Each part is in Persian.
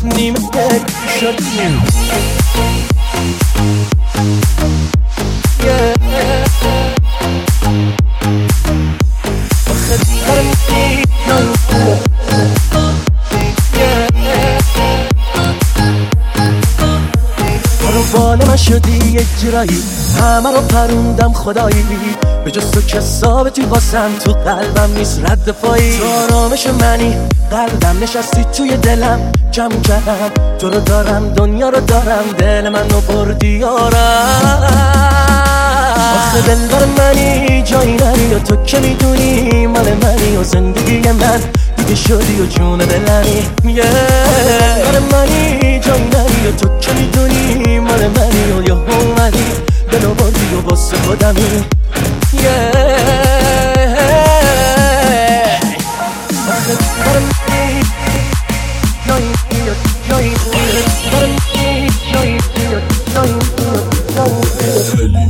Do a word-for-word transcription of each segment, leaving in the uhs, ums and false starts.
نیمه یک شدیم بال من شدی یک جرایی، همه رو پروندم خدایی، به جز تو که ثابتی واسم تو قلبم نیست رد پایی. تو آرامش منی، قلبم نشستی توی دلم، کم کردم تو رو دارم، دنیا رو دارم، دل منو بردی یارم. آخه دلبر منی، جایی نری و تو که میدونی مال منی و زندگی من دیگه شدی و جون دلمی. دلبر منی، جایی نری و تو که میدونی مال منی و یا اومدی دلو بردی و واسه خودمی. آخه دلبر منی، جایی نری و جایی نری دلبر منی، جایی نری و جایی نری.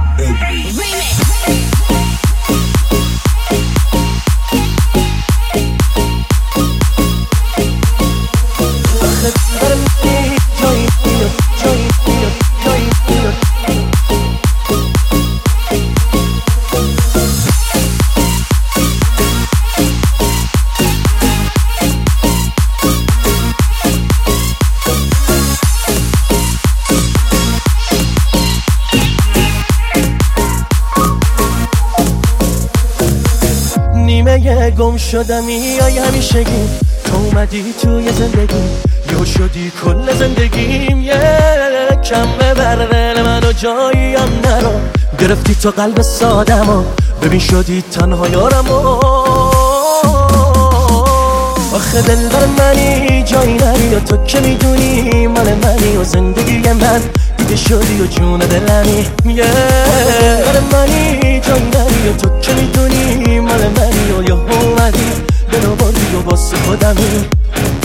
نیمه گم شدمی یا همیشگی، تو اومدی توی زندگی یو شدی کل زندگیم. یه کم ببر دل منو جاییم نرو، گرفتی تو قلب سادمو، ببین شدی تنها یارمو. آخه دلبر منی، جایی نری و تو که میدونی مال منی و زندگی من دیگه شدی و جون دلمی. دلبر منی، جایی نری و تو که میدونی مال منی و یا اومدی دلو بردی و واسه خودمی.